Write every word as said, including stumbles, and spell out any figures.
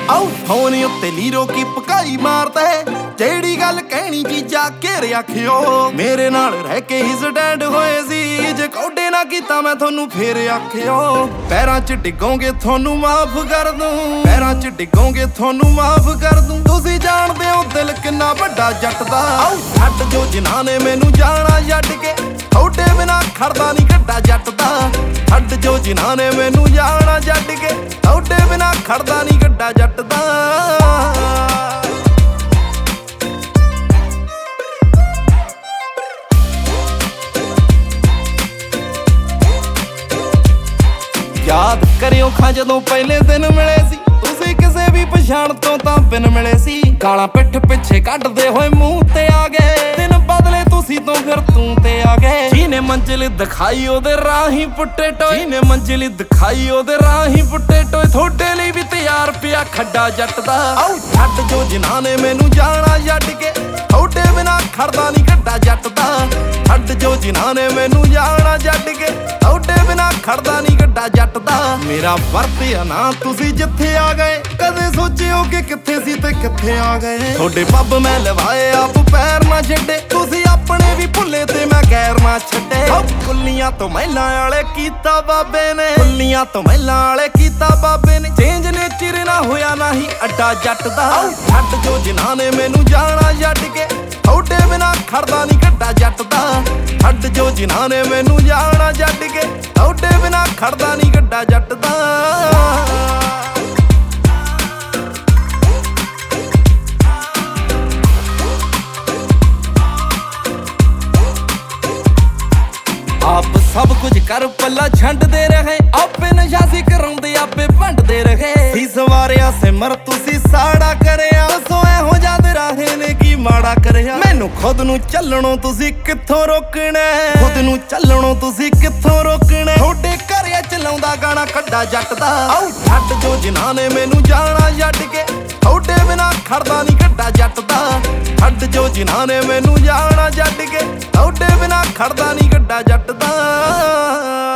ਆਉ ਫੋਨ ਉੱਤੇ ਲੀਰੋ ਕੀ ਪਕਾਈ ਮਾਰਦਾ ਜਿਹੜੀ ਗੱਲ ਕਹਿਣੀ ਚੀਜ਼ਾਂ ਘੇਰੇ ਆਖਿਓ ਮੇਰੇ ਨਾਲ ਰਹਿ ਕੇ ਹੀ ਸਟੈਂਡ ਹੋਏ ਸੀ ਜੇ ਕੌਡੇ ਨਾ ਕੀਤਾ ਮੈਂ ਤੁਹਾਨੂੰ ਫੇਰ ਆਖਿਓ ਪੈਰਾਂ 'ਚ ਡਿੱਗੋਗੇ ਤੁਹਾਨੂੰ ਮਾਫ ਕਰ ਦੂੰ ਪੈਰਾਂ 'ਚ ਡਿੱਗੋਗੇ ਤੁਹਾਨੂੰ ਮਾਫ ਕਰ ਦੂੰ ਤੁਸੀਂ ਜਾਣਦੇ ਹੋ ਦਿਲ ਕਿੰਨਾ ਵੱਡਾ ਜੱਟ ਦਾ ਆਉ ਛੱਡ ਜੋ ਜਿਨ੍ਹਾਂ ਨੇ ਮੈਨੂੰ ਜਾਣਾ ਛੱਡ ਕੇ ਤੁਹਾਡੇ ਬਿਨਾ ਖੜਦਾ ਨਹੀਂ ਗੱਡਾ ਜੱਟ ਦਾ ਛੱਡ ਜੋ ਜਿਨ੍ਹਾਂ ਨੇ ਮੈਨੂੰ ਜਾਣਾ ਛੱਡ ਕੇ ਤੁਹਾਡੇ ਬਿਨਾ ਖੜਦਾ ਨਹੀਂ ਗੱਡਾ ਜੱਟ ਦਾ ਯਾਦ ਕਰਿਓ ਖਾਂ ਜਦੋਂ ਪਹਿਲੇ ਦਿਨ ਮਿਲੇ ਸੀ ਤੁਸੀਂ ਕਿਸੇ ਵੀ ਪਛਾਣ ਤੋਂ ਤਾਂ ਬਿਨ ਮਿਲੇ ਸੀ ਗਾਲਾਂ ਪਿੱਠ ਪਿੱਛੇ ਕੱਢਦੇ ਹੋਏ ਮੂੰਹ ਤੇ ਆ ਗਏ ਦਿਨ ਬਦਲੇ ਤੁਸੀਂ ਤੋਂ ਫਿਰ ਤੂੰ ਤੇ ਆ ਗਏ ਜਿਹਨੇ ਮੰਜ਼ਿਲ ਦਿਖਾਈ ਉਹਦੇ ਰਾਹ ਹੀ ਪੁੱਟੇ ਟੋਏ ਜਿਹਨੇ ਮੰਜ਼ਿਲ ਦਿਖਾਈ ਉਹਦੇ ਰਾਹ ਹੀ ਪੁੱਟੇ ਟੋਏ ਤੁਹਾਡੇ ਲਈ ਵੀ ਤਿਆਰ ਪਿਆ ਖੱਡਾ ਜੱਟ ਦਾ ਆਉ ਛੱਡ ਜੋ ਜਿਨ੍ਹਾਂ ਨੇ ਮੈਨੂੰ ਜਾਣਾ ਛੱਡ ਕੇ ਤੁਹਾਡੇ ਬਿਨਾ ਖੜਦਾ ਨਹੀਂ ਗੱਡਾ ਜੱਟ ਦਾ ਛੱਡ ਜੋ ਜਿਨ੍ਹਾਂ ਨੇ ਮੈਨੂੰ ਜਾਣਾ ਛੱਡ ਕੇ ਤੁਹਾਡੇ ਬਿਨਾ ਖੜਦਾ ਨਹੀਂ ਗੱਡਾ ਜੱਟ ਦਾ ਮੇਰਾ ਵਰਤਿਆ ਨਾ ਤੁਸੀਂ ਜਿੱਥੇ ਆ ਗਏ ਕਦੇ ਸੋਚਿਓ ਕਿ ਕਿੱਥੇ ਸੀ ਤੇ ਕਿੱਥੇ ਆ ਗਏ ਤੁਹਾਡੇ ਪੱਬ ਮੈਂ ਲਵਾਏ ਆਪ ਪੈਰ ਨਾ ਛੱਡੇ ਤੁਸੀਂ ਆਪਣੇ ਵੀ ਭੁੱਲੇ ਤੇ ਮੈਂ ਗੈਰ ਨਾ ਛੱਡੇ ਕੁੱਲੀਆਂ ਤੋਂ ਮਹਿਲਾਂ ਵਾਲੇ ਕੀਤਾ ਬਾਬੇ ਨੇ ਕੁੱਲੀਆਂ ਤੋਂ ਮਹਿਲਾਂ ਵਾਲੇ ਕੀਤਾ ਬਾਬੇ ਨੇ ਚੇਂਜ ਨੇਚਰ ਨਾ ਹੋਇਆ ਨਾ ਹੀ ਅੱਡਾ ਜੱਟ ਦਾ ਛੱਡ ਜੋ ਜਿਨ੍ਹਾਂ ਨੇ ਮੈਨੂੰ ਜਾਣਾ ਛੱਡ ਕੇ ਤੁਹਾਡੇ ਬਿਨਾ ਖੜਦਾ ਨਹੀਂ ਗੱਡਾ ਜੱਟ ਦਾ ਛੱਡ ਜੋ ਜਿਨ੍ਹਾਂ ਨੇ ਮੈਨੂੰ ਜਾਣਾ ਛੱਡ ਕੇ ਤੁਹਾਡੇ ਬਿਨਾ ਖੜਦਾ ਨਹੀਂ ਗੱਡਾ ਜੱਟ ਦਾ ਆਪ ਸਭ ਕੁਝ ਕਰ ਪੱਲਾ ਛੰਡਦੇ ਰਹੇ ਆਪੇ ਨਸ਼ਾਸੀ ਕਰਾਉਂਦੇ ਆਪੇ ਭੰਡਦੇ ਰਹੇ ਸੀ ਸਵਾਰਿਆ ਸਿਮਰ ਤੁਸੀਂ ਸਾੜਾ ਕਰਿਆ ਦੱਸੋ ਇਹੋ ਜਦ ਰਾਹੇ ਨੇ ਕੀ ਮਾੜਾ ਕਰਿਆ ਮੈਨੂੰ ਖੁਦ ਨੂੰ ਚੱਲਣੋਂ ਤੁਸੀਂ ਕਿੱਥੋਂ ਰੋਕਣਾ ਖੁਦ ਨੂੰ ਚੱਲਣੋਂ ਤੁਸੀਂ ਕਿੱਥੋਂ ਰੋਕਣਾ ਤੁਹਾਡੇ ਘਰੇ ਚਲਾਉਂਦਾ ਗਾਣਾ ਖੱਡਾ ਜੱਟ ਦਾ ਆਉ ਛੱਡ ਜੋ ਜਿਨ੍ਹਾਂ ਨੇ ਮੈਨੂੰ ਜਾਣਾ ਛੱਡ ਕੇ ਤੁਹਾਡੇ ਬਿਨਾ ਖੜਦਾ ਨਹੀਂ ਗੱਡਾ ਜੱਟ ਦਾ ਛੱਡ ਜੋ ਜਿਨ੍ਹਾਂ ਨੇ ਮੈਨੂੰ ਜਾਣਾ ਛੱਡ ਕੇ ਤੁਹਾਡੇ ਬਿਨਾ ਖੜਦਾ ਨਹੀਂ ਗੱਡਾ ਜੱਟ ਦਾ